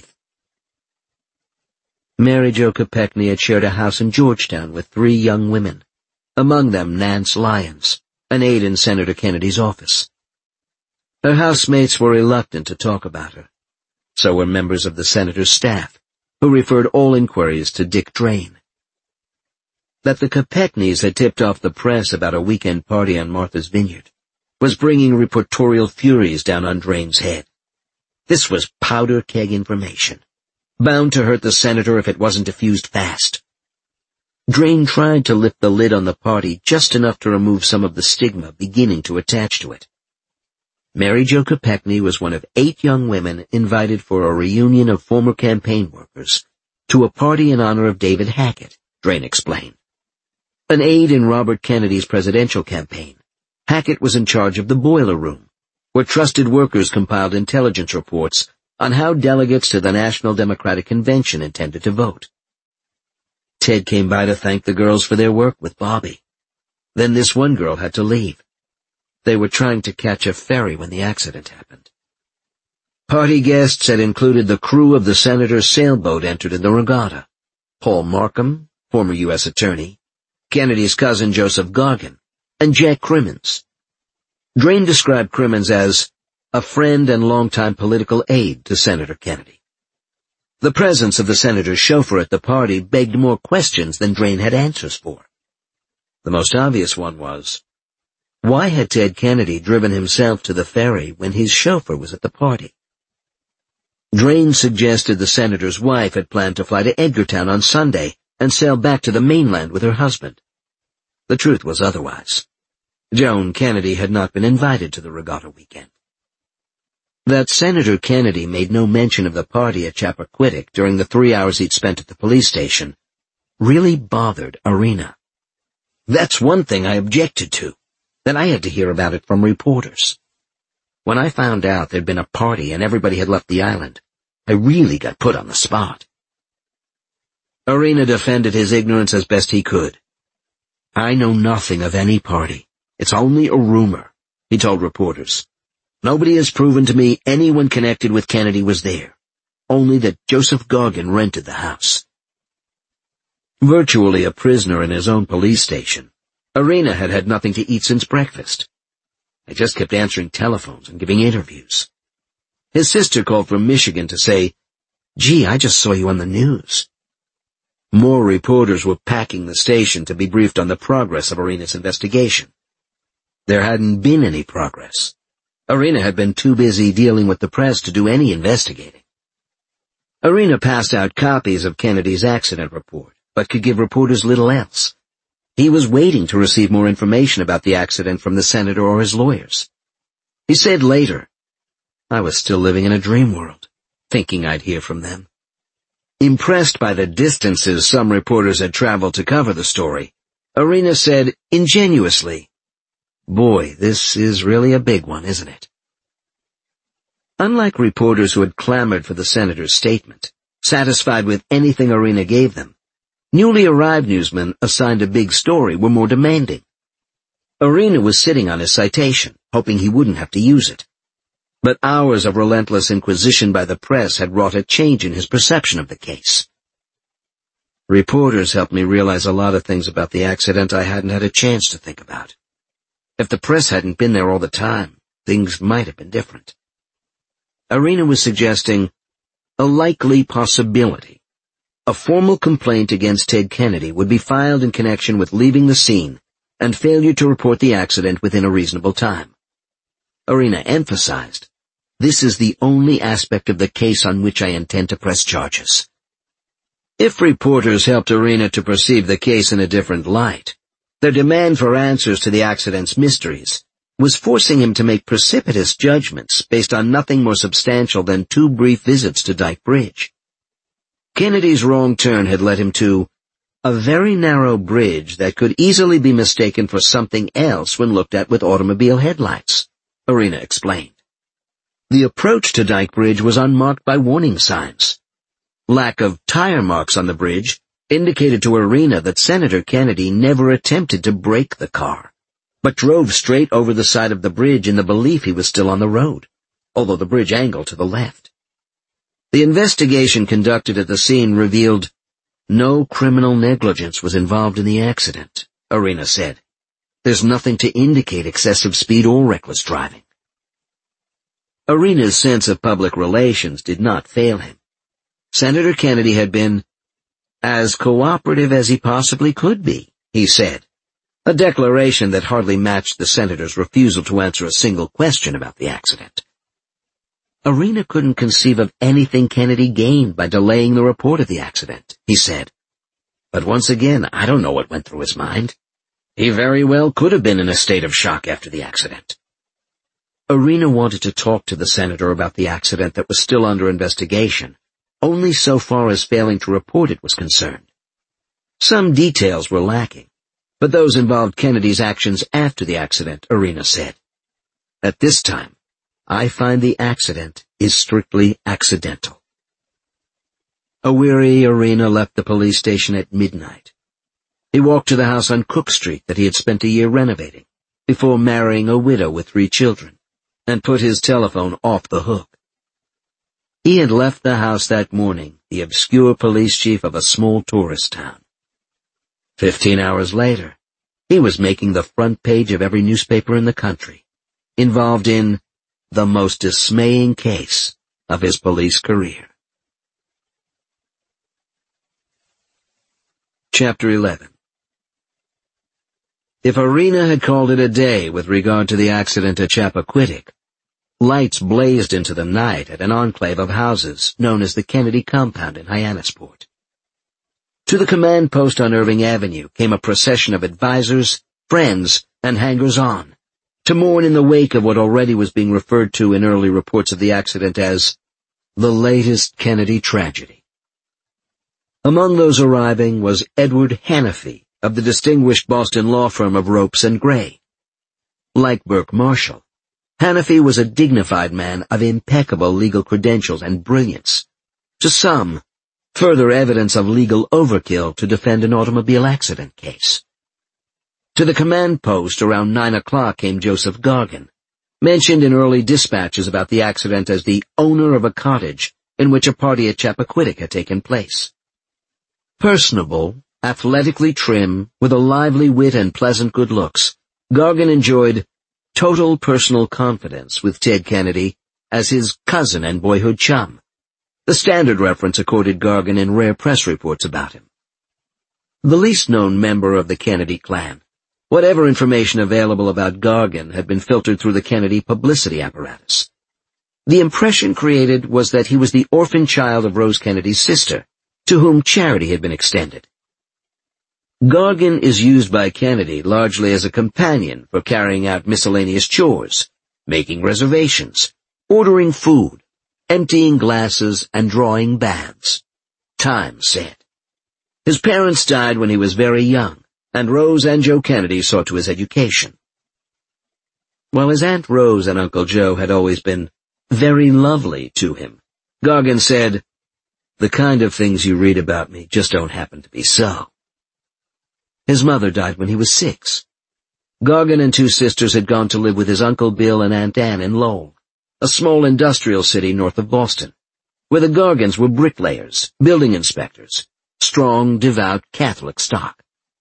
Mary Jo Kopechne had shared a house in Georgetown with 3 young women, among them Nance Lyons, an aide in Senator Kennedy's office. Her housemates were reluctant to talk about her. So were members of the senator's staff, who referred all inquiries to Dick Drain. That the Kopechnes had tipped off the press about a weekend party on Martha's Vineyard was bringing reportorial furies down on Drain's head. This was powder keg information, bound to hurt the senator if it wasn't diffused fast. Drain tried to lift the lid on the party just enough to remove some of the stigma beginning to attach to it. Mary Jo Kopechne was one of 8 young women invited for a reunion of former campaign workers to a party in honor of David Hackett, Drain explained. An aide in Robert Kennedy's presidential campaign, Hackett was in charge of the boiler room, where trusted workers compiled intelligence reports on how delegates to the National Democratic Convention intended to vote. Ted came by to thank the girls for their work with Bobby. Then this one girl had to leave. They were trying to catch a ferry when the accident happened. Party guests had included the crew of the senator's sailboat entered in the regatta: Paul Markham, former U.S. Attorney, Kennedy's cousin Joseph Gargan, and Jack Crimmins. Drain described Crimmins as a friend and longtime political aide to Senator Kennedy. The presence of the senator's chauffeur at the party begged more questions than Drain had answers for. The most obvious one was, why had Ted Kennedy driven himself to the ferry when his chauffeur was at the party? Drain suggested the senator's wife had planned to fly to Edgartown on Sunday and sail back to the mainland with her husband. The truth was otherwise. Joan Kennedy had not been invited to the regatta weekend. That Senator Kennedy made no mention of the party at Chappaquiddick during the 3 hours he'd spent at the police station really bothered Irina. That's one thing I objected to. Then I had to hear about it from reporters. When I found out there'd been a party and everybody had left the island, I really got put on the spot. Irina defended his ignorance as best he could. I know nothing of any party. It's only a rumor, he told reporters. Nobody has proven to me anyone connected with Kennedy was there, only that Joseph Gargan rented the house. Virtually a prisoner in his own police station, Irina had had nothing to eat since breakfast. I just kept answering telephones and giving interviews. His sister called from Michigan to say, "Gee, I just saw you on the news." More reporters were packing the station to be briefed on the progress of Irina's investigation. There hadn't been any progress. Irina had been too busy dealing with the press to do any investigating. Irina passed out copies of Kennedy's accident report, but could give reporters little else. He was waiting to receive more information about the accident from the senator or his lawyers. He said later, "I was still living in a dream world, thinking I'd hear from them." Impressed by the distances some reporters had traveled to cover the story, Irina said ingenuously, "Boy, this is really a big one, isn't it?" Unlike reporters who had clamored for the senator's statement, satisfied with anything Irina gave them, newly arrived newsmen assigned a big story were more demanding. Irina was sitting on his citation, hoping he wouldn't have to use it. But hours of relentless inquisition by the press had wrought a change in his perception of the case. Reporters helped me realize a lot of things about the accident I hadn't had a chance to think about. If the press hadn't been there all the time, things might have been different. Irina was suggesting a likely possibility. A formal complaint against Ted Kennedy would be filed in connection with leaving the scene and failure to report the accident within a reasonable time. Irina emphasized, "This is the only aspect of the case on which I intend to press charges." If reporters helped Irina to perceive the case in a different light, their demand for answers to the accident's mysteries was forcing him to make precipitous judgments based on nothing more substantial than 2 brief visits to Dyke Bridge. Kennedy's wrong turn had led him to a very narrow bridge that could easily be mistaken for something else when looked at with automobile headlights, Arena explained. The approach to Dyke Bridge was unmarked by warning signs. Lack of tire marks on the bridge indicated to Arena that Senator Kennedy never attempted to brake the car, but drove straight over the side of the bridge in the belief he was still on the road, although the bridge angled to the left. The investigation conducted at the scene revealed no criminal negligence was involved in the accident, Arena said. There's nothing to indicate excessive speed or reckless driving. Arena's sense of public relations did not fail him. Senator Kennedy had been as cooperative as he possibly could be, he said, a declaration that hardly matched the senator's refusal to answer a single question about the accident. Arena couldn't conceive of anything Kennedy gained by delaying the report of the accident, he said. But once again, I don't know what went through his mind. He very well could have been in a state of shock after the accident. Arena wanted to talk to the senator about the accident that was still under investigation, only so far as failing to report it was concerned. Some details were lacking, but those involved Kennedy's actions after the accident, Arena said. At this time, I find the accident is strictly accidental. A weary Arena left the police station at midnight. He walked to the house on Cook Street that he had spent a year renovating, before marrying a widow with 3 children, and put his telephone off the hook. He had left the house that morning, the obscure police chief of a small tourist town. 15 hours later, he was making the front page of every newspaper in the country, involved in the most dismaying case of his police career. Chapter 11. If Arena had called it a day with regard to the accident at Chappaquiddick, lights blazed into the night at an enclave of houses known as the Kennedy Compound in Hyannisport. To the command post on Irving Avenue came a procession of advisors, friends, and hangers-on, to mourn in the wake of what already was being referred to in early reports of the accident as the latest Kennedy tragedy. Among those arriving was Edward Hanafy of the distinguished Boston law firm of Ropes and Gray. Like Burke Marshall, Hanafy was a dignified man of impeccable legal credentials and brilliance. To some, further evidence of legal overkill to defend an automobile accident case. To the command post around 9 o'clock came Joseph Gargan, mentioned in early dispatches about the accident as the owner of a cottage in which a party at Chappaquiddick had taken place. Personable, athletically trim, with a lively wit and pleasant good looks, Gargan enjoyed total personal confidence with Ted Kennedy as his cousin and boyhood chum, the standard reference accorded Gargan in rare press reports about him. The least known member of the Kennedy clan, whatever information available about Gargan had been filtered through the Kennedy publicity apparatus. The impression created was that he was the orphan child of Rose Kennedy's sister, to whom charity had been extended. Gargan is used by Kennedy largely as a companion for carrying out miscellaneous chores, making reservations, ordering food, emptying glasses, and drawing baths. Times said. His parents died when he was very young, and Rose and Joe Kennedy saw to his education. While his Aunt Rose and Uncle Joe had always been very lovely to him, Gargan said, "The kind of things you read about me just don't happen to be so." His mother died when he was 6. Gargan and 2 sisters had gone to live with his Uncle Bill and Aunt Ann in Lowell, a small industrial city north of Boston, where the Gargans were bricklayers, building inspectors, strong, devout Catholic stock.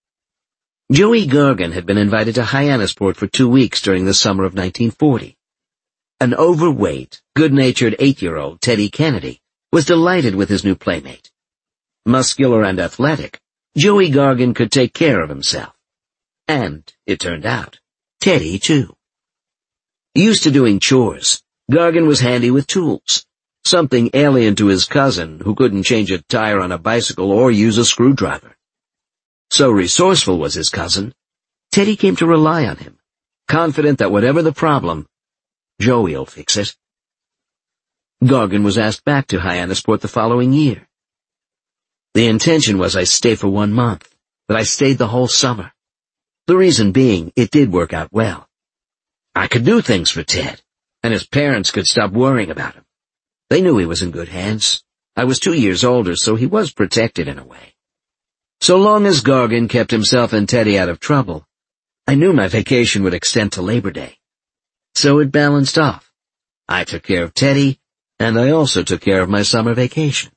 Joey Gargan had been invited to Hyannisport for 2 weeks during the summer of 1940. An overweight, good-natured 8-year-old Teddy Kennedy was delighted with his new playmate. Muscular and athletic, Joey Gargan could take care of himself. And, it turned out, Teddy too. Used to doing chores, Gargan was handy with tools, something alien to his cousin who couldn't change a tire on a bicycle or use a screwdriver. So resourceful was his cousin, Teddy came to rely on him, confident that whatever the problem, Joey'll fix it. Gargan was asked back to Hyannisport the following year. The intention was I stay for 1 month, that I stayed the whole summer. The reason being, it did work out well. I could do things for Ted, and his parents could stop worrying about him. They knew he was in good hands. I was 2 years older, so he was protected in a way. So long as Gargan kept himself and Teddy out of trouble, I knew my vacation would extend to Labor Day. So it balanced off. I took care of Teddy, and I also took care of my summer vacation.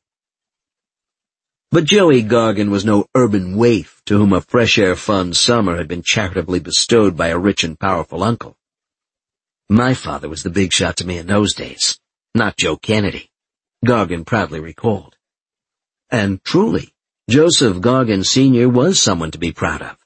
But Joey Gargan was no urban waif to whom a fresh-air fun summer had been charitably bestowed by a rich and powerful uncle. My father was the big shot to me in those days, not Joe Kennedy, Gargan proudly recalled. And truly, Joseph Gargan Sr. was someone to be proud of.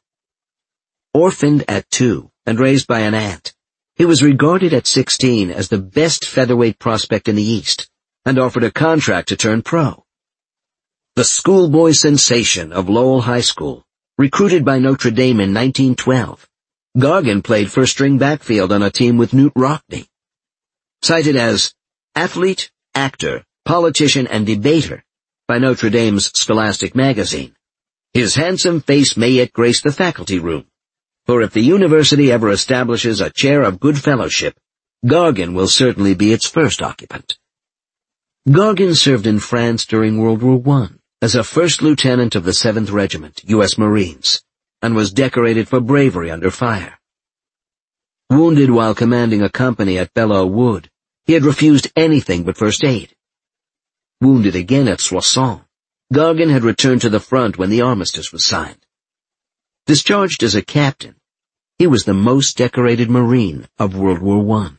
Orphaned at 2 and raised by an aunt, he was regarded at 16 as the best featherweight prospect in the East and offered a contract to turn pro. The schoolboy sensation of Lowell High School, recruited by Notre Dame in 1912, Gargan played first-string backfield on a team with Knute Rockne. Cited as athlete, actor, politician, and debater by Notre Dame's Scholastic magazine, his handsome face may yet grace the faculty room, for if the university ever establishes a chair of good fellowship, Gargan will certainly be its first occupant. Gargan served in France during World War I as a first lieutenant of the 7th Regiment, U.S. Marines, and was decorated for bravery under fire. Wounded while commanding a company at Belleau Wood, he had refused anything but first aid. Wounded again at Soissons, Gargan had returned to the front when the armistice was signed. Discharged as a captain, he was the most decorated Marine of World War I.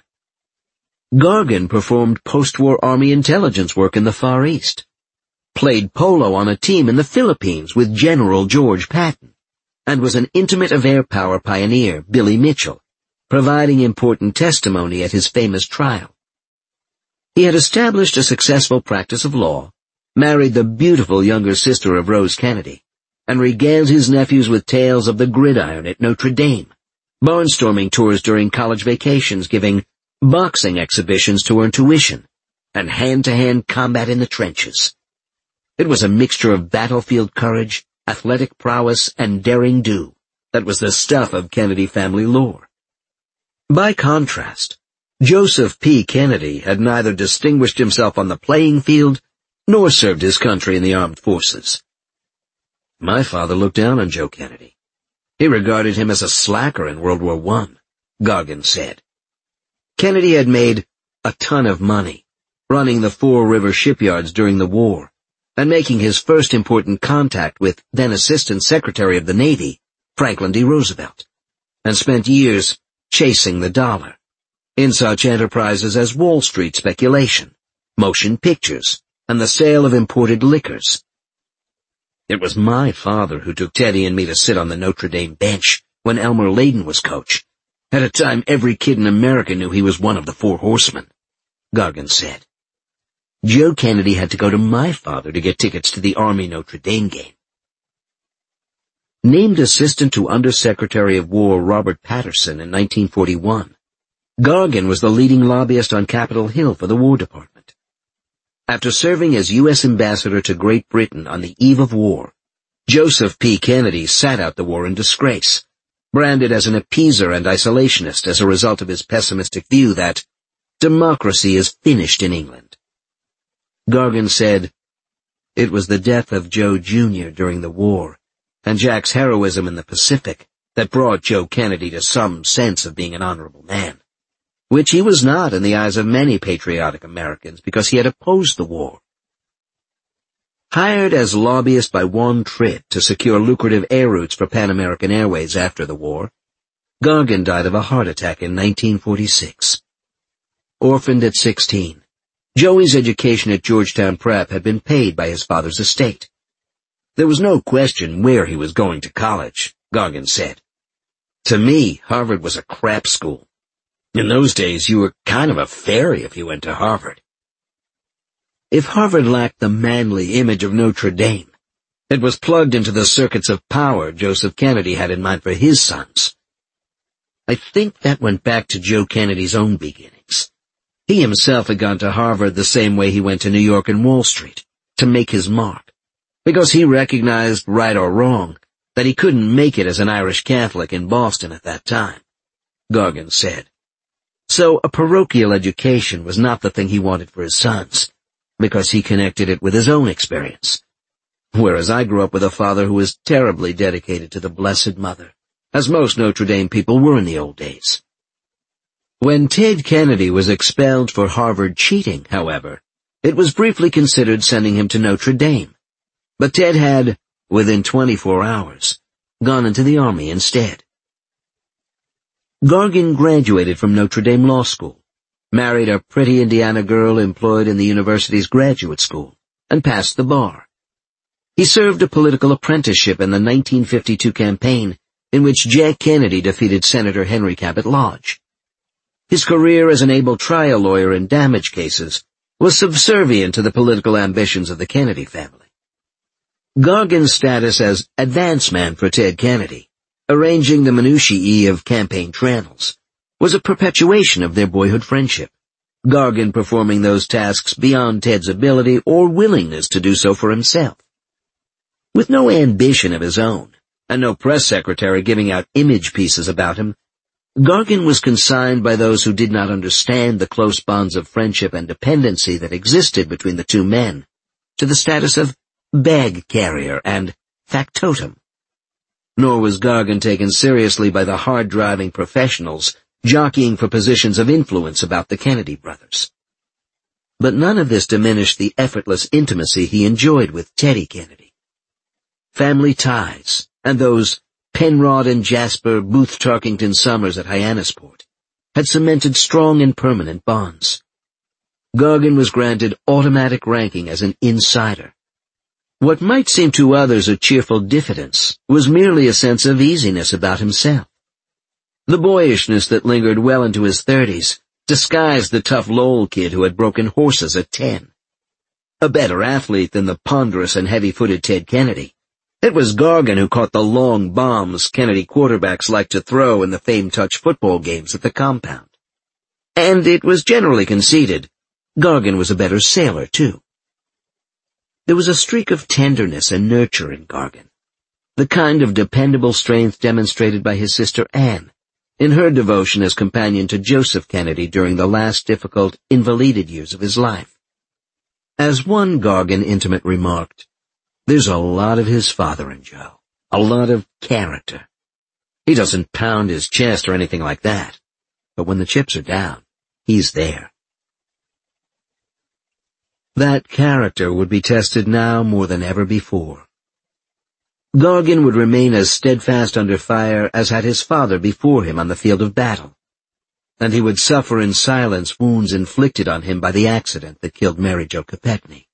Gargan performed post-war Army intelligence work in the Far East, played polo on a team in the Philippines with General George Patton, and was an intimate of air power pioneer, Billy Mitchell, providing important testimony at his famous trial. He had established a successful practice of law, married the beautiful younger sister of Rose Kennedy, and regaled his nephews with tales of the gridiron at Notre Dame, barnstorming tours during college vacations, giving boxing exhibitions to earn tuition, and hand-to-hand combat in the trenches. It was a mixture of battlefield courage, athletic prowess, and daring do that was the stuff of Kennedy family lore. By contrast, Joseph P. Kennedy had neither distinguished himself on the playing field nor served his country in the armed forces. My father looked down on Joe Kennedy. He regarded him as a slacker in World War I, Gargan said. Kennedy had made a ton of money, running the Four River shipyards during the war, and making his first important contact with then Assistant Secretary of the Navy, Franklin D. Roosevelt, and spent years chasing the dollar in such enterprises as Wall Street speculation, motion pictures, and the sale of imported liquors. It was my father who took Teddy and me to sit on the Notre Dame bench when Elmer Layden was coach, at a time every kid in America knew he was one of the Four Horsemen, Gargan said. Joe Kennedy had to go to my father to get tickets to the Army Notre Dame game. Named assistant to Undersecretary of War Robert Patterson in 1941, Gargan was the leading lobbyist on Capitol Hill for the War Department. After serving as U.S. ambassador to Great Britain on the eve of war, Joseph P. Kennedy sat out the war in disgrace, branded as an appeaser and isolationist as a result of his pessimistic view that democracy is finished in England. Gargan said, "It was the death of Joe Jr. during the war, and Jack's heroism in the Pacific, that brought Joe Kennedy to some sense of being an honorable man, which he was not in the eyes of many patriotic Americans because he had opposed the war." Hired as lobbyist by Juan Tritt to secure lucrative air routes for Pan American Airways after the war, Gargan died of a heart attack in 1946. Orphaned at 16, Joey's education at Georgetown Prep had been paid by his father's estate. There was no question where he was going to college, Gargan said. To me, Harvard was a crap school. In those days, you were kind of a fairy if you went to Harvard. If Harvard lacked the manly image of Notre Dame, it was plugged into the circuits of power Joseph Kennedy had in mind for his sons. I think that went back to Joe Kennedy's own beginnings. He himself had gone to Harvard the same way he went to New York and Wall Street, to make his mark, because he recognized, right or wrong, that he couldn't make it as an Irish Catholic in Boston at that time, Gargan said. So a parochial education was not the thing he wanted for his sons, because he connected it with his own experience. Whereas I grew up with a father who was terribly dedicated to the Blessed Mother, as most Notre Dame people were in the old days. When Ted Kennedy was expelled for Harvard cheating, however, it was briefly considered sending him to Notre Dame. But Ted had, within 24 hours, gone into the Army instead. Gargan graduated from Notre Dame Law School, married a pretty Indiana girl employed in the university's graduate school, and passed the bar. He served a political apprenticeship in the 1952 campaign in which Jack Kennedy defeated Senator Henry Cabot Lodge. His career as an able trial lawyer in damage cases was subservient to the political ambitions of the Kennedy family. Gargan's status as advance man for Ted Kennedy, arranging the minutiae of campaign channels, was a perpetuation of their boyhood friendship, Gargan performing those tasks beyond Ted's ability or willingness to do so for himself. With no ambition of his own, and no press secretary giving out image pieces about him, Gargan was consigned by those who did not understand the close bonds of friendship and dependency that existed between the two men to the status of bag carrier and factotum. Nor was Gargan taken seriously by the hard-driving professionals jockeying for positions of influence about the Kennedy brothers. But none of this diminished the effortless intimacy he enjoyed with Teddy Kennedy. Family ties, and those Penrod and Jasper Booth-Tarkington summers at Hyannisport, had cemented strong and permanent bonds. Gargan was granted automatic ranking as an insider. What might seem to others a cheerful diffidence was merely a sense of easiness about himself. The boyishness that lingered well into his 30s disguised the tough Lowell kid who had broken horses at 10. A better athlete than the ponderous and heavy-footed Ted Kennedy, it was Gargan who caught the long bombs Kennedy quarterbacks liked to throw in the famed touch football games at the compound. And it was generally conceded, Gargan was a better sailor, too. There was a streak of tenderness and nurture in Gargan, the kind of dependable strength demonstrated by his sister Anne, in her devotion as companion to Joseph Kennedy during the last difficult, invalided years of his life. As one Gargan intimate remarked, "There's a lot of his father in Joe, a lot of character. He doesn't pound his chest or anything like that, but when the chips are down, he's there." That character would be tested now more than ever before. Gargan would remain as steadfast under fire as had his father before him on the field of battle, and he would suffer in silence wounds inflicted on him by the accident that killed Mary Jo Kopechne.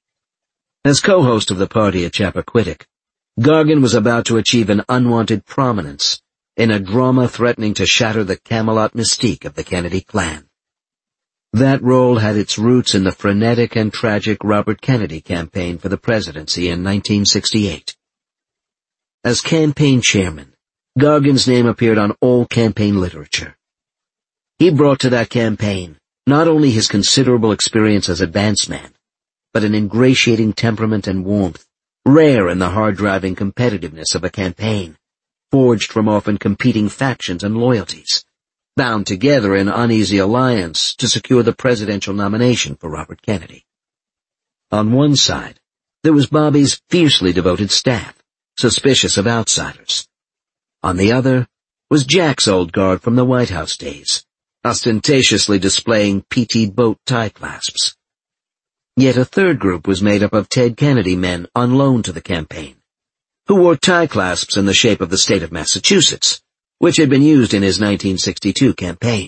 As co-host of the party at Chappaquiddick, Gargan was about to achieve an unwanted prominence in a drama threatening to shatter the Camelot mystique of the Kennedy clan. That role had its roots in the frenetic and tragic Robert Kennedy campaign for the presidency in 1968. As campaign chairman, Gargan's name appeared on all campaign literature. He brought to that campaign not only his considerable experience as advance man, but an ingratiating temperament and warmth, rare in the hard-driving competitiveness of a campaign, forged from often competing factions and loyalties, bound together in uneasy alliance to secure the presidential nomination for Robert Kennedy. On one side, there was Bobby's fiercely devoted staff, suspicious of outsiders. On the other was Jack's old guard from the White House days, ostentatiously displaying P.T. boat tie clasps. Yet a third group was made up of Ted Kennedy men on loan to the campaign, who wore tie clasps in the shape of the state of Massachusetts, which had been used in his 1962 campaign.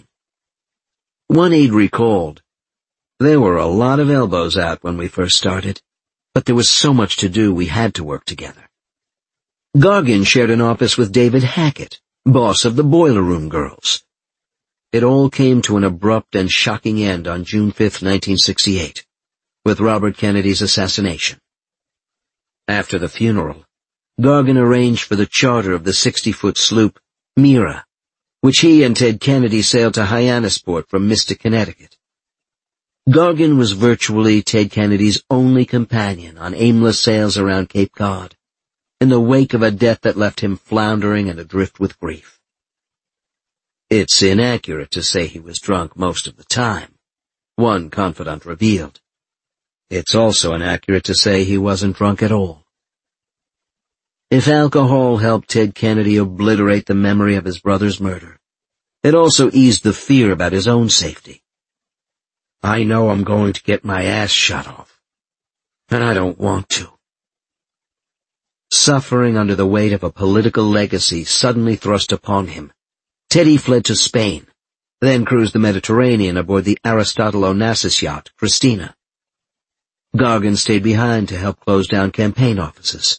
One aide recalled, "There were a lot of elbows out when we first started, but there was so much to do we had to work together." Gargan shared an office with David Hackett, boss of the Boiler Room Girls. It all came to an abrupt and shocking end on June 5, 1968. With Robert Kennedy's assassination. After the funeral, Gargan arranged for the charter of the 60-foot sloop Mira, which he and Ted Kennedy sailed to Hyannisport from Mystic, Connecticut. Gargan was virtually Ted Kennedy's only companion on aimless sails around Cape Cod, in the wake of a death that left him floundering and adrift with grief. It's inaccurate to say he was drunk most of the time, one confidant revealed. It's also inaccurate to say he wasn't drunk at all. If alcohol helped Ted Kennedy obliterate the memory of his brother's murder, it also eased the fear about his own safety. I know I'm going to get my ass shot off, and I don't want to. Suffering under the weight of a political legacy suddenly thrust upon him, Teddy fled to Spain, then cruised the Mediterranean aboard the Aristotle Onassis yacht, Christina. Gargan stayed behind to help close down campaign offices.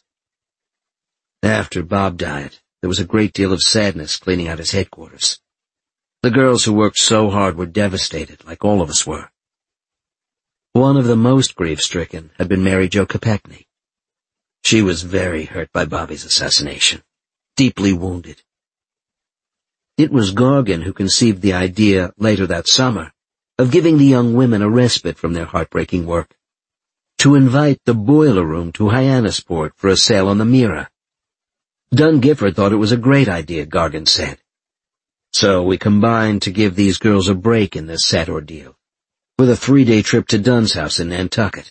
After Bob died, there was a great deal of sadness cleaning out his headquarters. The girls who worked so hard were devastated, like all of us were. One of the most grief-stricken had been Mary Jo Kopechne. She was very hurt by Bobby's assassination, deeply wounded. It was Gargan who conceived the idea, later that summer, of giving the young women a respite from their heartbreaking work, to invite the Boiler Room to Hyannisport for a sail on the Mira. Dunn Gifford thought it was a great idea, Gargan said. So we combined to give these girls a break in this sad ordeal, with a 3-day trip to Dunn's house in Nantucket.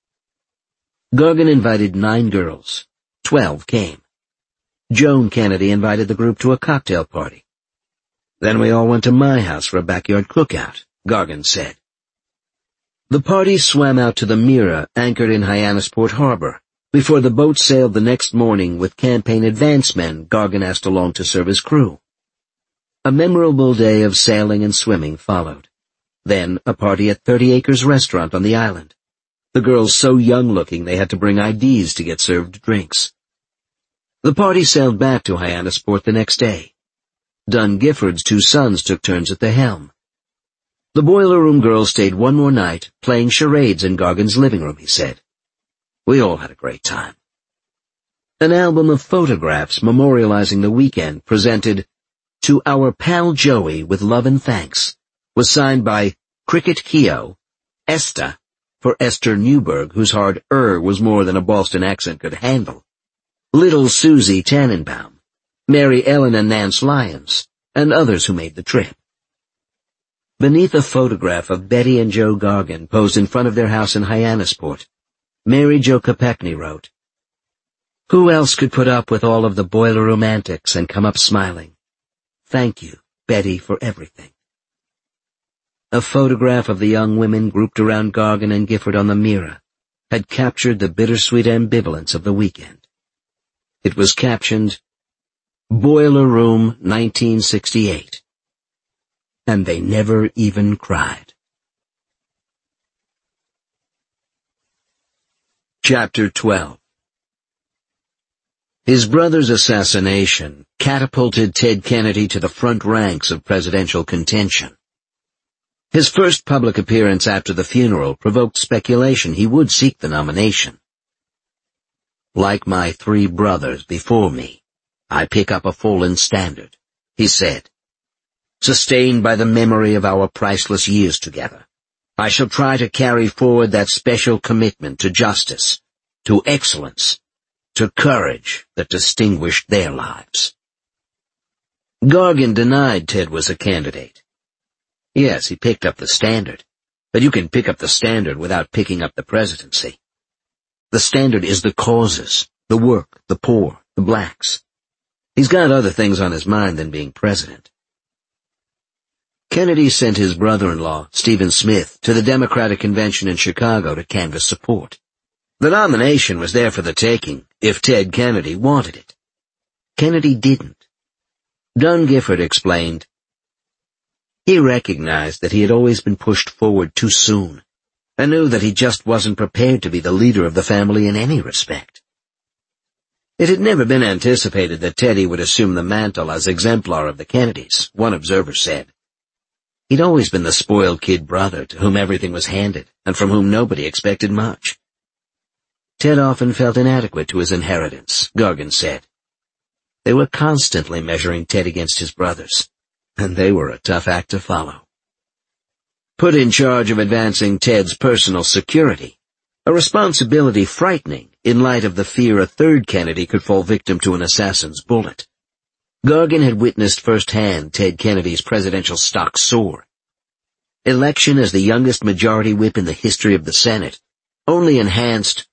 Gargan invited 9 girls. 12 came. Joan Kennedy invited the group to a cocktail party. Then we all went to my house for a backyard cookout, Gargan said. The party swam out to the Mira, anchored in Hyannisport Harbor, before the boat sailed the next morning with campaign advance men Gargan asked along to serve as crew. A memorable day of sailing and swimming followed. Then a party at 30 Acres Restaurant on the island. The girls so young-looking they had to bring IDs to get served drinks. The party sailed back to Hyannisport the next day. Dunn Gifford's 2 sons took turns at the helm. The Boiler Room girls stayed one more night, playing charades in Gargan's living room, he said. We all had a great time. An album of photographs memorializing the weekend presented "To Our Pal Joey with Love and Thanks" was signed by Cricket Keogh, Esta, for Esther Newberg, whose hard was more than a Boston accent could handle, Little Susie Tannenbaum, Mary Ellen and Nance Lyons, and others who made the trip. Beneath a photograph of Betty and Joe Gargan posed in front of their house in Hyannisport, Mary Jo Kopechne wrote, "Who else could put up with all of the Boiler Room antics and come up smiling? Thank you, Betty, for everything." A photograph of the young women grouped around Gargan and Gifford on the Mira had captured the bittersweet ambivalence of the weekend. It was captioned, "Boiler Room 1968." And they never even cried. Chapter 12. His brother's assassination catapulted Ted Kennedy to the front ranks of presidential contention. His first public appearance after the funeral provoked speculation he would seek the nomination. "Like my 3 brothers before me, I pick up a fallen standard," he said. "Sustained by the memory of our priceless years together, I shall try to carry forward that special commitment to justice, to excellence, to courage that distinguished their lives." Gargan denied Ted was a candidate. Yes, he picked up the standard, but you can pick up the standard without picking up the presidency. The standard is the causes, the work, the poor, the blacks. He's got other things on his mind than being president. Kennedy sent his brother-in-law, Stephen Smith, to the Democratic Convention in Chicago to canvass support. The nomination was there for the taking, if Ted Kennedy wanted it. Kennedy didn't. Dunn Gifford explained, he recognized that he had always been pushed forward too soon, and knew that he just wasn't prepared to be the leader of the family in any respect. It had never been anticipated that Teddy would assume the mantle as exemplar of the Kennedys, one observer said. He'd always been the spoiled kid brother to whom everything was handed, and from whom nobody expected much. Ted often felt inadequate to his inheritance, Gargan said. They were constantly measuring Ted against his brothers, and they were a tough act to follow. Put in charge of advancing Ted's personal security, a responsibility frightening in light of the fear a third Kennedy could fall victim to an assassin's bullet. Gargan had witnessed firsthand Ted Kennedy's presidential stock soar. Election as the youngest majority whip in the history of the Senate only enhanced